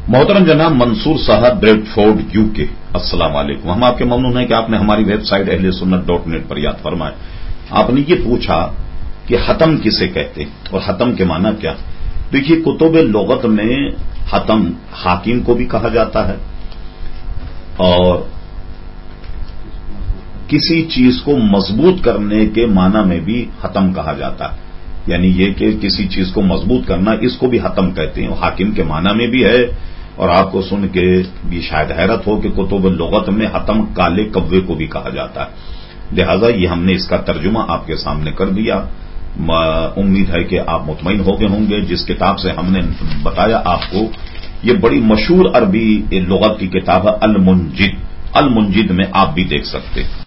मोहतरम जनाब मंसूर साहब ब्रेडफोर्ड यूके, अस्सलाम वालेकुम। हम आपके ममनून हैं कि आपने हमारी वेबसाइट ahlesunnat.net पर याद फरमाए। आपने ये पूछा कि हतम किसे कहते हैं और हतम के माना क्या। देखिए, कुतुब लुगत में हतम हाकिम को भी कहा जाता है और किसी चीज को मजबूत करने के माना में भी हतम कहा जाता है। यानी ये कि किसी चीज को मजबूत करना, इसको भी हतम कहते हैं। हाकिम के माना में भी है और आपको सुन के भी शायद हैरत हो कि कुतुब लुगत में हतम काले कव्वे को भी कहा जाता है। लिहाजा ये हमने इसका तर्जुमा आपके सामने कर दिया। उम्मीद है कि आप मुतमईन हो गए होंगे। जिस किताब से हमने बताया आपको, ये बड़ी मशहूर अरबी लुगत की किताब है अल मुंजिद। अल मुंजिद में आप भी देख सकते हैं।